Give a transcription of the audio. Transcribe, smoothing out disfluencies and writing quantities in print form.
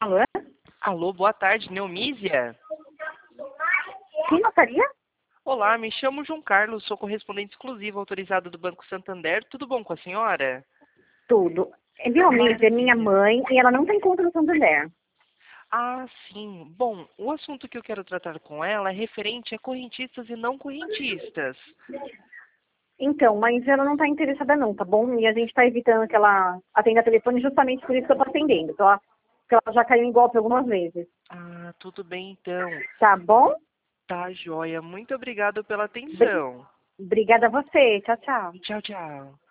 Alô? Alô, boa tarde, Neumísia. Quem gostaria? Olá, me chamo João Carlos, sou correspondente exclusivo autorizado do Banco Santander. Tudo bom com a senhora? Tudo. Realmente, é minha mãe e ela não tem conta no Santander. Ah, sim. Bom, o assunto que eu quero tratar com ela é referente a correntistas e não correntistas. Então, mas ela não está interessada não, tá bom? E a gente está evitando que ela atenda telefone justamente por isso que eu estou atendendo. Porque ela já caiu em golpe algumas vezes. Ah, tudo bem então. Tá bom? Tá, joia. Muito obrigado pela atenção. Obrigada a você. Tchau, tchau. Tchau, tchau.